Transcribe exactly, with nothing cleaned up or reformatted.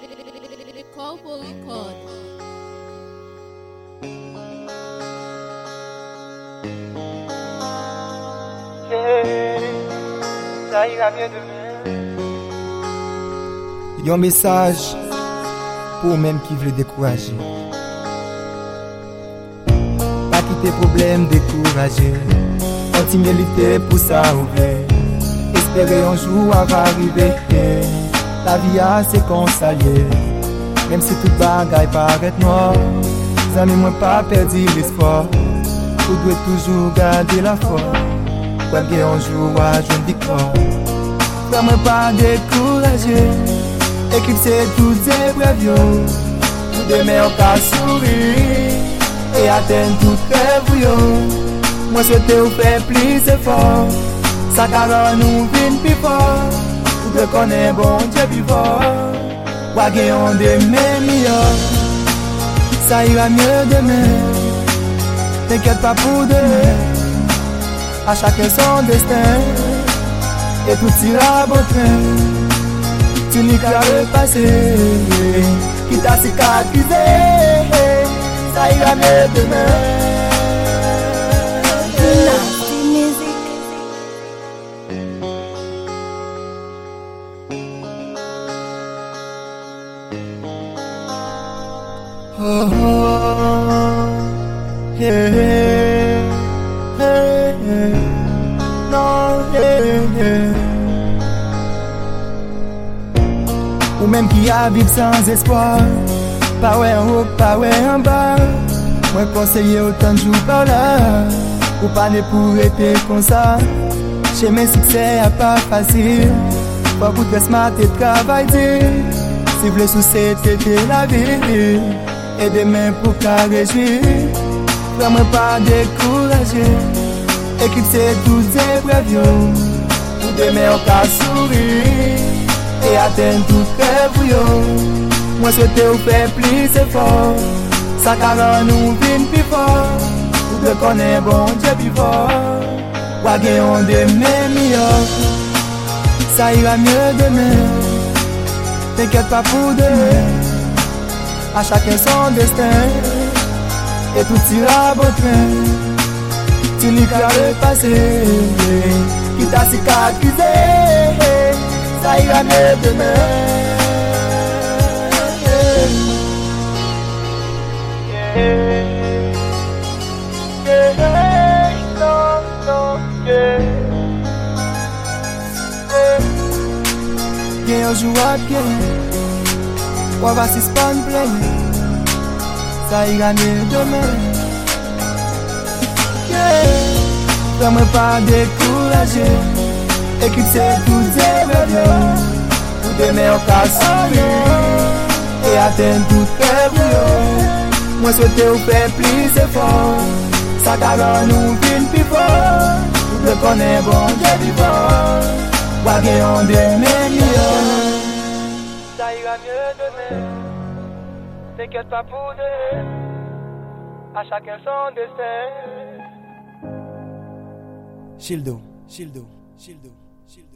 Cowboy Record. Ça ira mieux demain. Yon message pour même qui veut décourager. Pas quitter problème décourager. Continuer lutter pour ça ouvrir. Espérer un jour va arriver. La vie a c'est qu'on s'allie. Même si toute bagaille paraît noire, ça ne m'a pas perdu l'espoir. Vous devez toujours garder la foi. Quoi qu'il y ait un jour à jouer une victoire. Vraiment pas décourager. Éclipser toutes épreuves. Tout demain on va sourire et atteindre toutes rêves. Moi souhaite vous faire plus fort. Ça car nous vient plus fort. Vous devez connaître bon Dieu plus fort. Quoi qu'il y ait un demain meilleur. Ça ira mieux demain. T'inquiète pas pour demain. À chacun son destin. Et tout ira à bon train. Tu n'y qu'à le passé. Qui t'a cicatrisé. Ça ira mieux demain. Nasty music. Oh, oh, yeah, yeah, yeah. Non, yeah, yeah. Ou même qui a vivre sans espoir. Pas ouais en haut, pas ouais en bas. Moi conseiller autant de jours par là. Ou pas ne pour être comme ça. Chez mes succès a pas facile. Pas pour te smart et travailler. Si vous le souciez de la vie. Et demain pour qu'à réjouir. Vraiment pas décourager. Éclipser toutes épreuves. Pour demain on va sourire et atteindre toutes rêves. Moi souhaite vous faire plus fort. Ça car nous vient plus fort. Vous devez connaître bon Dieu plus fort. Quoi qu'il y ait un demain meilleur. Ça ira mieux demain. T'inquiète pas pour demain. À chacun son destin. Et tout ira à bon train. Tu n'y qu'à le passé. Qui t'a cicatrisé. Ça ira mieux demain. Yeah, yeah, non, non, yeah. Bien un jour à bien. On va s'y spawn plein. Ça ira mieux demain. Yeah. Vraiment pas décourager. Éclipser toutes les rêves. Pour demain on va sourire et atteindre toutes les rêves. Moi souhaite vous faire plus fort. Ça car nous vient plus fort. Vous le connaissez bon Dieu plus fort. Quoi qu'il y ait un demain meilleur. Ça ira mieux demain. T'inquiète pas pour demain. À chacun son destin. Shildo, Shildo, Shildo, Shildo.